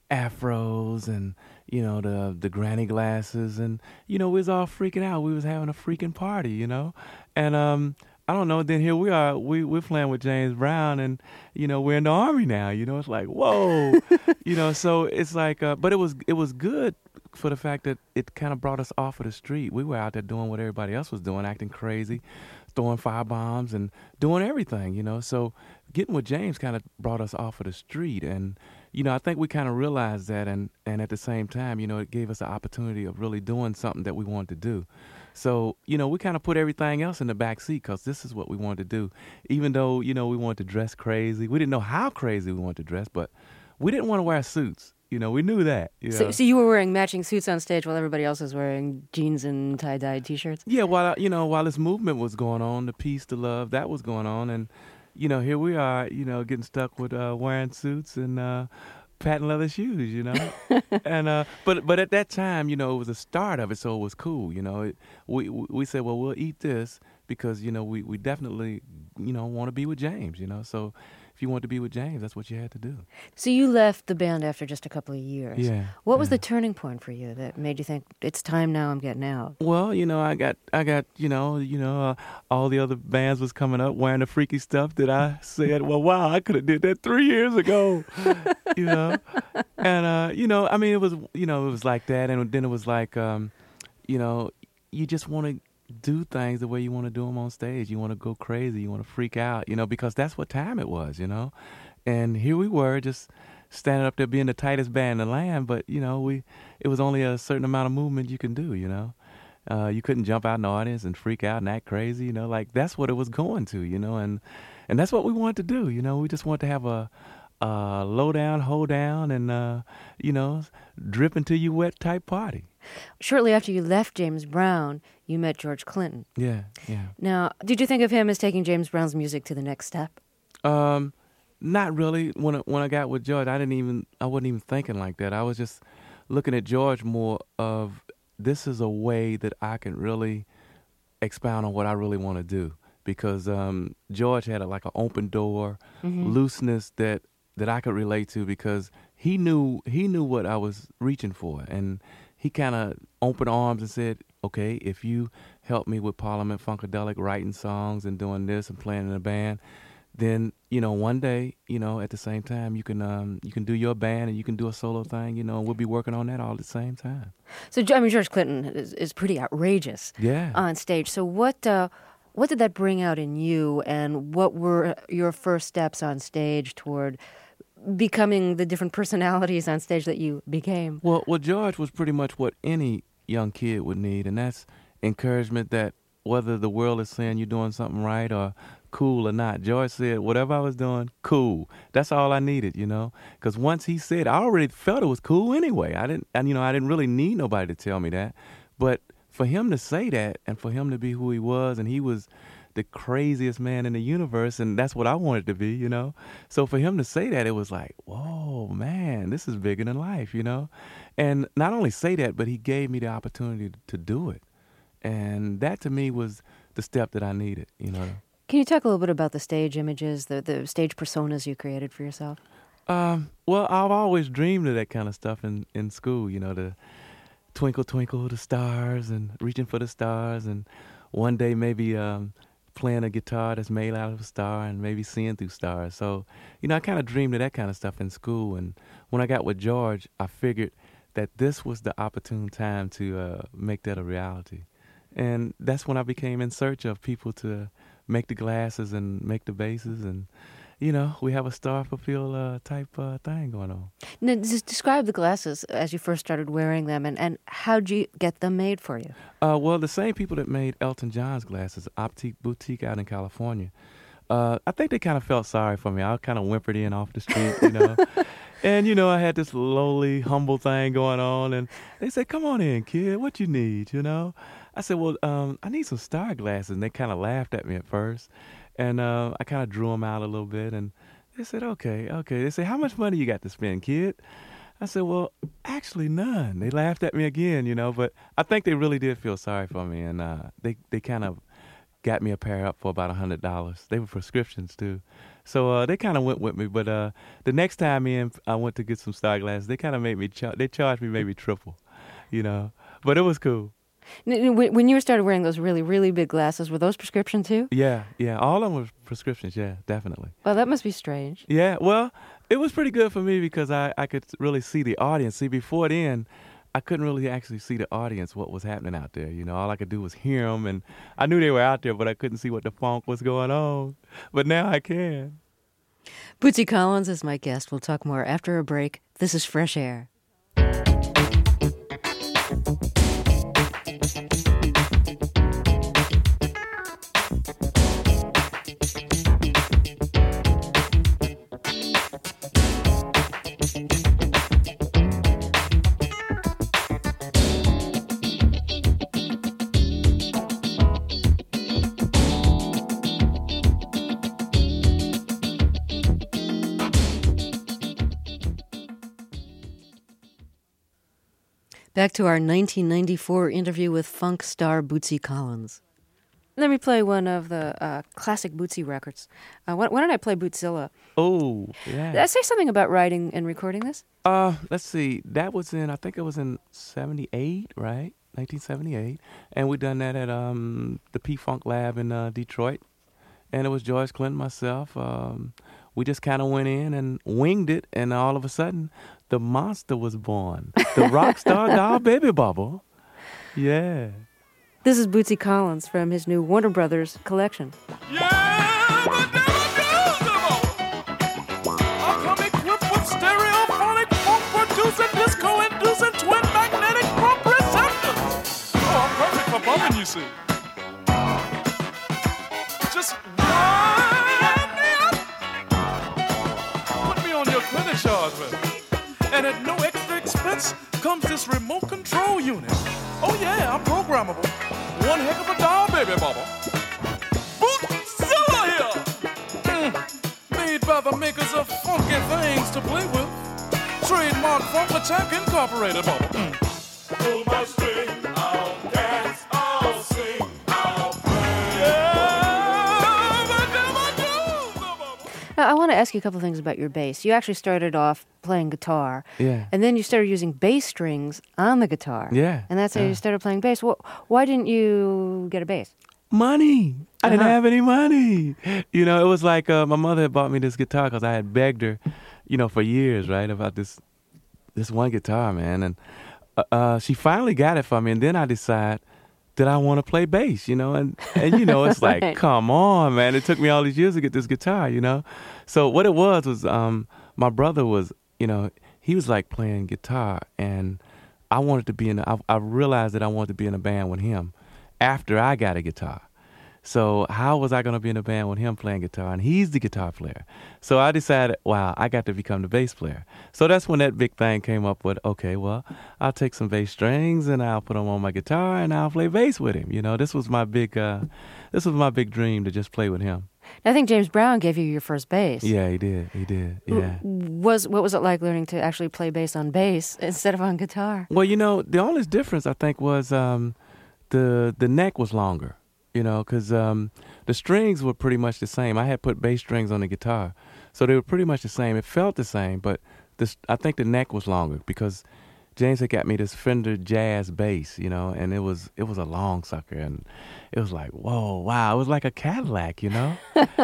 afros and, you know, the the granny glasses, and, you know, we was all freaking out. We was having a freaking party, you know, and um, I don't know. Then here we are, we we're playing with James Brown, and, you know, we're in the Army now. You know, it's like, whoa, you know. So it's like, uh, but it was it was good for the fact that it kind of brought us off of the street. We were out there doing what everybody else was doing, acting crazy, throwing firebombs and doing everything, you know. So getting with James kind of brought us off of the street, and, you know, I think we kind of realized that, and, and at the same time, you know, it gave us the opportunity of really doing something that we wanted to do. So, you know, we kind of put everything else in the back seat because this is what we wanted to do. Even though, you know, we wanted to dress crazy. We didn't know how crazy we wanted to dress, but we didn't want to wear suits. You know, we knew that. You know? So, so you were wearing matching suits on stage while everybody else was wearing jeans and tie-dyed T-shirts? Yeah, while, you know, while this movement was going on, the peace, the love, that was going on. And, you know, here we are, you know, getting stuck with uh, wearing suits and uh, patent leather shoes, you know. and uh, but but at that time, you know, it was the start of it, so it was cool. You know, it, we we said, well, we'll eat this because, you know, we, we definitely, you know, want to be with James, you know. So if you want to be with James, that's what you had to do. So you left the band after just a couple of years. Yeah. What was yeah. the turning point for you that made you think it's time now? I'm getting out. Well, you know, I got, I got, you know, you know, uh, all the other bands was coming up wearing the freaky stuff that I said, well, wow, I could have did that three years ago, you know, and uh, you know, I mean, it was, you know, it was like that, and then it was like, um, you know, you just want to do things the way you want to do them on stage. You want to go crazy. You want to freak out, you know, because that's what time it was, you know. And here we were just standing up there being the tightest band in the land, but, you know, we it was only a certain amount of movement you can do, you know. Uh, you couldn't jump out in the audience and freak out and act crazy, you know, like that's what it was going to, you know, and and that's what we wanted to do, you know. We just wanted to have a, a low down, hold down, and, uh, you know, drip until you wet type party. Shortly after you left James Brown, you met George Clinton. Yeah, yeah. Now, did you think of him as taking James Brown's music to the next step? Um, not really. When I, when I got with George, I didn't even, I wasn't even thinking like that. I was just looking at George more of, this is a way that I can really expound on what I really want to do. Because um, George had a, like an open door, mm-hmm. looseness that, that I could relate to, because he knew he knew what I was reaching for, and he kind of opened arms and said, okay, if you help me with Parliament Funkadelic, writing songs and doing this and playing in a band, then, you know, one day, you know, at the same time, you can um, you can do your band and you can do a solo thing, you know, and we'll be working on that all at the same time. So, I mean, George Clinton is, is pretty outrageous yeah. on stage. So what uh, what did that bring out in you, and what were your first steps on stage toward becoming the different personalities on stage that you became? Well, well, George was pretty much what any young kid would need, and that's encouragement that whether the world is saying you're doing something right or cool or not, George said, whatever I was doing, cool. That's all I needed, you know, because once he said, I already felt it was cool anyway. I didn't, and, you know, I didn't really need nobody to tell me that, but for him to say that and for him to be who he was, and he was the craziest man in the universe, and that's what I wanted to be, you know. So for him to say that, it was like, whoa, man, this is bigger than life, you know. And not only say that, but he gave me the opportunity to do it. And that to me was the step that I needed, you know. Can you talk a little bit about the stage images, the, the stage personas you created for yourself? Um, well, I've always dreamed of that kind of stuff in, in school, you know, the twinkle, twinkle, the stars, and reaching for the stars, and one day maybe um, playing a guitar that's made out of a star and maybe seeing through stars. So, you know, I kind of dreamed of that kind of stuff in school. And when I got with George, I figured that this was the opportune time to uh, make that a reality. And that's when I became in search of people to make the glasses and make the basses. And, you know, we have a star-fulfilled uh, type uh, thing going on. Now, just describe the glasses as you first started wearing them, and, and how'd you get them made for you? Uh, well, the same people that made Elton John's glasses, Optique Boutique out in California, uh, I think they kind of felt sorry for me. I kind of whimpered in off the street, you know. And, you know, I had this lowly, humble thing going on. And they said, come on in, kid. What you need, you know? I said, well, um, I need some star glasses. And they kind of laughed at me at first. And uh, I kind of drew them out a little bit. And they said, okay, okay. They said, how much money you got to spend, kid? I said, well, actually none. They laughed at me again, you know. But I think they really did feel sorry for me. And uh, they, they kind of got me a pair up for about one hundred dollars. They were prescriptions, too. So uh, they kind of went with me, but uh, the next time in, I went to get some star glasses. They kind of made me, char- they charged me maybe triple, you know, but it was cool. When you started wearing those really, really big glasses, were those prescription too? Yeah, yeah, all of them were prescriptions, yeah, definitely. Well, that must be strange. Yeah, well, it was pretty good for me because I, I could really see the audience. See, before then, I couldn't really actually see the audience, what was happening out there. You know, all I could do was hear them, and I knew they were out there, but I couldn't see what the funk was going on. But now I can. Bootsy Collins is my guest. We'll talk more after a break. This is Fresh Air. Back to our nineteen ninety-four interview with funk star Bootsy Collins. Let me play one of the uh, classic Bootsy records. Uh, why, why don't I play Bootzilla? Oh, yeah. Did I say something about writing and recording this? Uh, let's see. That was in, I think it was in seventy-eight, right? nineteen seventy-eight. And we done that at um the P-Funk Lab in uh, Detroit. And it was George Clinton, myself. Um, we just kind of went in and winged it, and all of a sudden, the monster was born. The rock star doll Baby Bubble. Yeah. This is Bootsy Collins from his new Warner Brothers collection. I come equipped with stereophonic, funk-producing, disco-inducing, twin magnetic pump receptors. Oh, I'm perfect for bumping, you see. Just wind me up. Put me on your credit charge, baby. And at no extra expense comes this remote control unit. Oh yeah, I'm programmable. One heck of a doll, Baby Bubble. Bootzilla here! Mm. Made by the makers of funky things to play with. Trademark Funk Attack Incorporated, Bubble. Mm. Pull my string, I'll dance, I'll sing, I'll play. Yeah, but never do, Bubble. Now, I want to ask you a couple things about your bass. You actually started off playing guitar. Yeah. And then you started using bass strings on the guitar. Yeah. And that's how yeah. you started playing bass. Well, why didn't you get a bass? Money. I didn't Uh-huh. have any money. You know, it was like uh, my mother had bought me this guitar because I had begged her, you know, for years, right, about this this one guitar, man. And uh, uh, she finally got it for me. And then I decided that I want to play bass, you know. And, and you know, it's like, Right. come on, man. It took me all these years to get this guitar, you know. So what it was was um, my brother was, you know, he was like playing guitar. And I wanted to be in, a, I, I realized that I wanted to be in a band with him after I got a guitar. So how was I going to be in a band with him playing guitar? And he's the guitar player. So I decided, wow, I got to become the bass player. So that's when that big thing came up with, okay, well, I'll take some bass strings and I'll put them on my guitar and I'll play bass with him. You know, this was my big, uh, this was my big dream to just play with him. I think James Brown gave you your first bass. Yeah, he did. He did. Yeah. Was what was it like learning to actually play bass on bass instead of on guitar? Well, you know, the only difference I think was um, the the neck was longer. You know, because um, the strings were pretty much the same. I had put bass strings on the guitar, so they were pretty much the same. It felt the same, but this, I think the neck was longer because James had got me this Fender Jazz bass, you know, and it was it was a long sucker, and it was like, whoa, wow, it was like a Cadillac, you know?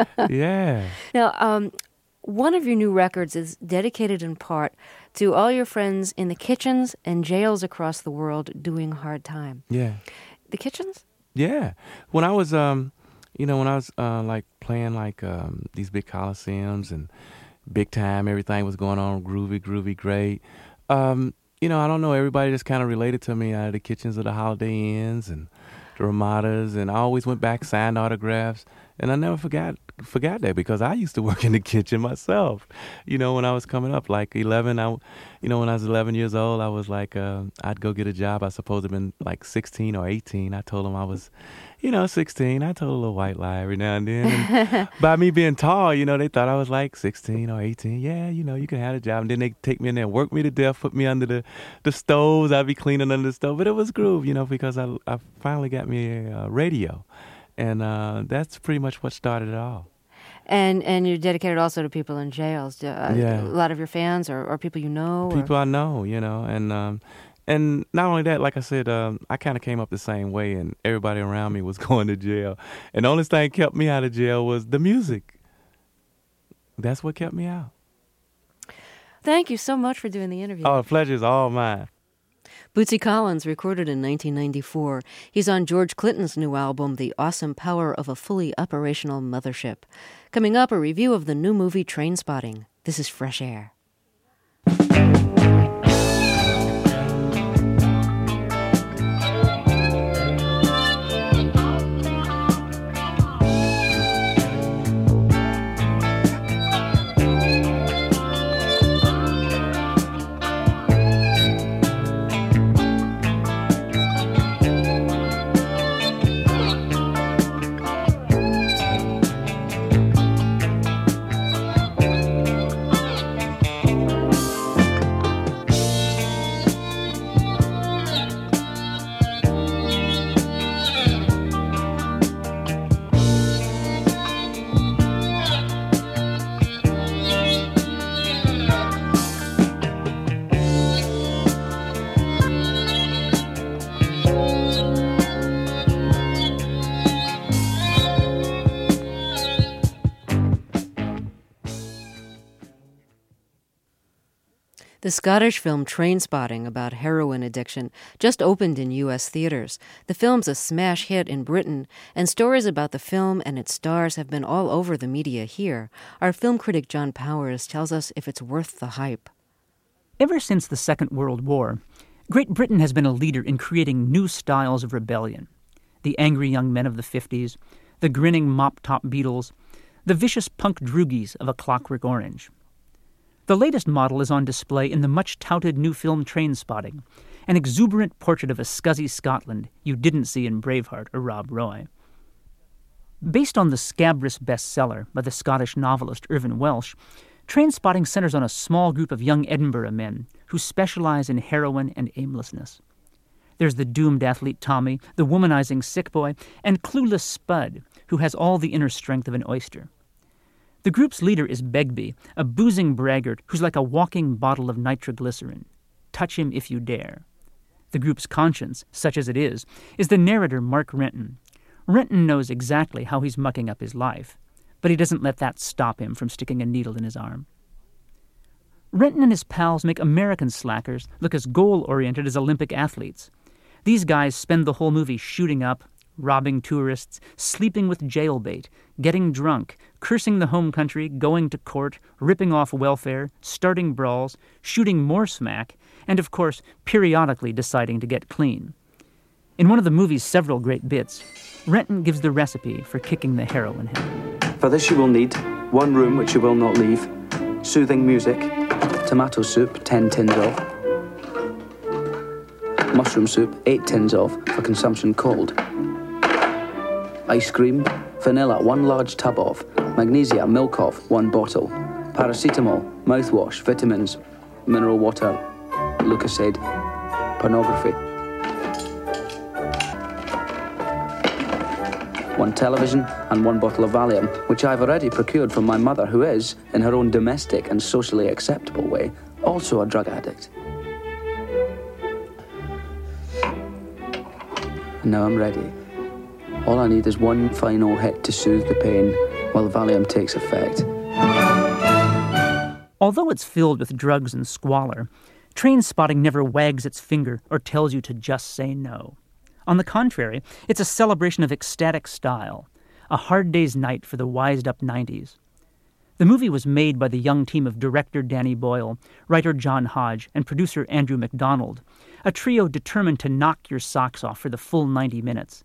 Yeah. Now, um, one of your new records is dedicated in part to all your friends in the kitchens and jails across the world doing hard time. Yeah. The kitchens? Yeah. When I was, um, you know, when I was uh, like playing like um, these big coliseums and big time, everything was going on groovy, groovy, great. Um, you know, I don't know, everybody just kind of related to me out of the kitchens of the Holiday Inns and the Ramadas, and I always went back, signed autographs. And I never forgot forgot that because I used to work in the kitchen myself. You know, when I was coming up, like eleven, I, you know, when I was eleven years old, I was like, uh, I'd go get a job. I supposed to have been like sixteen or eighteen. I told them I was, you know, sixteen. I told a little white lie every now and then. And by me being tall, you know, they thought I was like sixteen or eighteen. Yeah, you know, you can have a job. And then they take me in there and work me to death, put me under the, the stoves. I'd be cleaning under the stove. But it was groove, you know, because I, I finally got me a uh, radio. And uh, that's pretty much what started it all. And and you're dedicated also to people in jails. Uh, Yeah. A lot of your fans or, or people you know? or- People I know, you know, and um, and not only that, like I said, um, I kind of came up the same way, and everybody around me was going to jail. And the only thing kept me out of jail was the music. That's what kept me out. Thank you so much for doing the interview. Oh, the pleasure's all mine. Bootsy Collins recorded in nineteen ninety-four. He's on George Clinton's new album, The Awesome Power of a Fully Operational Mothership. Coming up, a review of the new movie Trainspotting. This is Fresh Air. The Scottish film Trainspotting, about heroin addiction, just opened in U S theaters. The film's a smash hit in Britain, and stories about the film and its stars have been all over the media here. Our film critic John Powers tells us if it's worth the hype. Ever since the Second World War, Great Britain has been a leader in creating new styles of rebellion. The angry young men of the fifties, the grinning mop-top Beatles, the vicious punk droogies of A Clockwork Orange. The latest model is on display in the much-touted new film Trainspotting, an exuberant portrait of a scuzzy Scotland you didn't see in Braveheart or Rob Roy. Based on the scabrous bestseller by the Scottish novelist Irvine Welsh, Trainspotting centers on a small group of young Edinburgh men who specialize in heroin and aimlessness. There's the doomed athlete Tommy, the womanizing sick boy, and clueless Spud, who has all the inner strength of an oyster. The group's leader is Begbie, a boozing braggart who's like a walking bottle of nitroglycerin. Touch him if you dare. The group's conscience, such as it is, is the narrator Mark Renton. Renton knows exactly how he's mucking up his life, but he doesn't let that stop him from sticking a needle in his arm. Renton and his pals make American slackers look as goal-oriented as Olympic athletes. These guys spend the whole movie shooting up, robbing tourists, sleeping with jailbait, getting drunk, cursing the home country, going to court, ripping off welfare, starting brawls, shooting more smack, and of course, periodically deciding to get clean. In one of the movie's several great bits, Renton gives the recipe for kicking the heroin habit. For this you will need one room which you will not leave, soothing music, tomato soup, ten tins of, mushroom soup, eight tins of, for consumption cold, ice cream, vanilla, one large tub of, magnesia, milk of, one bottle, paracetamol, mouthwash, vitamins, mineral water, Lucozade, pornography. One television and one bottle of Valium, which I've already procured from my mother, who is, in her own domestic and socially acceptable way, also a drug addict. And now I'm ready. All I need is one final hit to soothe the pain while the Valium takes effect. Although it's filled with drugs and squalor, Trainspotting never wags its finger or tells you to just say no. On the contrary, it's a celebration of ecstatic style, a hard day's night for the wised-up nineties. The movie was made by the young team of director Danny Boyle, writer John Hodge, and producer Andrew MacDonald, a trio determined to knock your socks off for the full ninety minutes.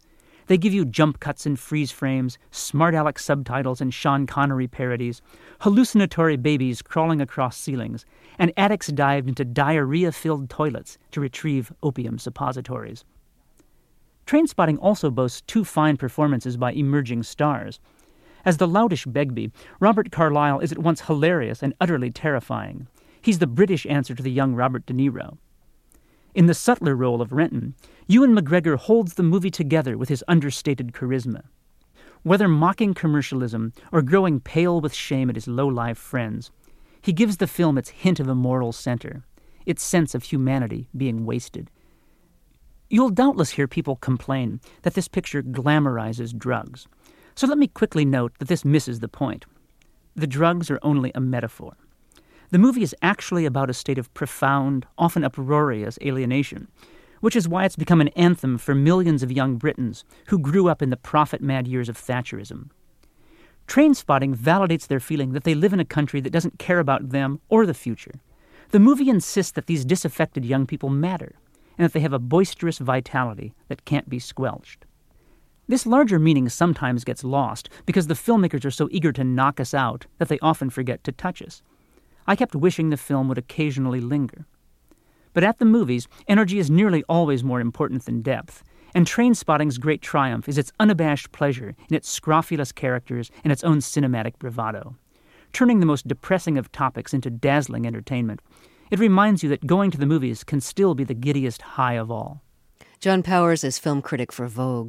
They give you jump cuts and freeze frames, smart Aleck subtitles and Sean Connery parodies, hallucinatory babies crawling across ceilings, and addicts dived into diarrhea-filled toilets to retrieve opium suppositories. Trainspotting also boasts two fine performances by emerging stars. As the loutish Begbie, Robert Carlyle is at once hilarious and utterly terrifying. He's the British answer to the young Robert De Niro. In the subtler role of Renton, Ewan McGregor holds the movie together with his understated charisma. Whether mocking commercialism or growing pale with shame at his low-life friends, he gives the film its hint of a moral center, its sense of humanity being wasted. You'll doubtless hear people complain that this picture glamorizes drugs. So let me quickly note that this misses the point. The drugs are only a metaphor. The movie is actually about a state of profound, often uproarious alienation, which is why it's become an anthem for millions of young Britons who grew up in the profit-mad years of Thatcherism. Trainspotting validates their feeling that they live in a country that doesn't care about them or the future. The movie insists that these disaffected young people matter, and that they have a boisterous vitality that can't be squelched. This larger meaning sometimes gets lost because the filmmakers are so eager to knock us out that they often forget to touch us. I kept wishing the film would occasionally linger. But at the movies, energy is nearly always more important than depth, and Trainspotting's great triumph is its unabashed pleasure in its scrofulous characters and its own cinematic bravado. Turning the most depressing of topics into dazzling entertainment, it reminds you that going to the movies can still be the giddiest high of all. John Powers is film critic for Vogue.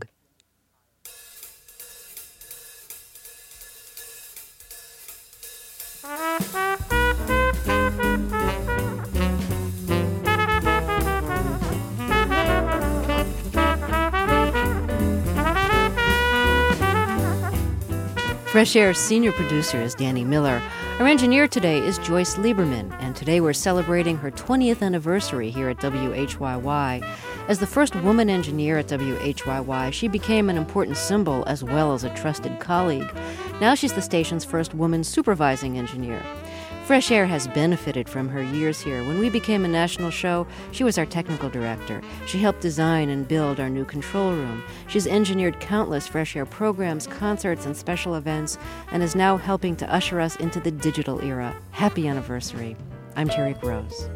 Fresh Air's senior producer is Danny Miller. Our engineer today is Joyce Lieberman, and today we're celebrating her twentieth anniversary here at W H Y Y. As the first woman engineer at W H Y Y, she became an important symbol as well as a trusted colleague. Now she's the station's first woman supervising engineer. Fresh Air has benefited from her years here. When we became a national show, she was our technical director. She helped design and build our new control room. She's engineered countless Fresh Air programs, concerts, and special events, and is now helping to usher us into the digital era. Happy anniversary. I'm Terry Rose.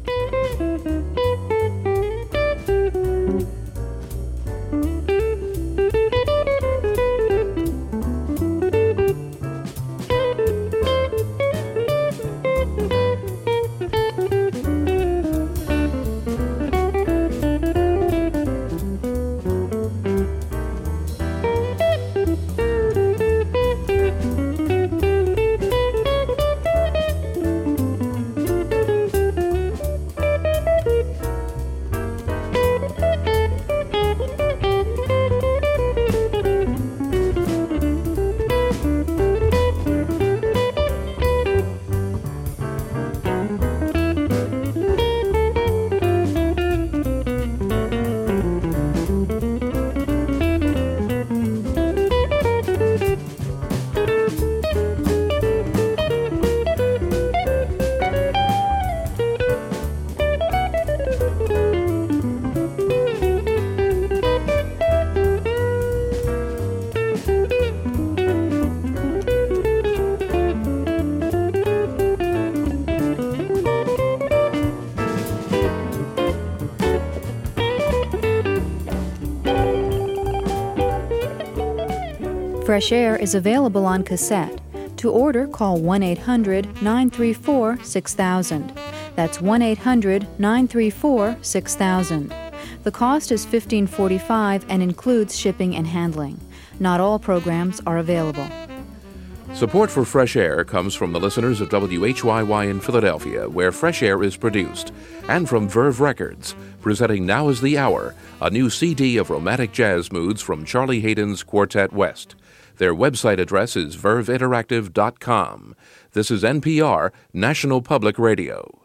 Fresh Air is available on cassette. To order, call one eight hundred nine three four six thousand. That's one eight hundred nine three four six thousand. The cost is fifteen forty-five and includes shipping and handling. Not all programs are available. Support for Fresh Air comes from the listeners of W H Y Y in Philadelphia, where Fresh Air is produced, and from Verve Records, presenting Now is the Hour, a new C D of romantic jazz moods from Charlie Hayden's Quartet West. Their website address is verve interactive dot com. This is N P R, National Public Radio.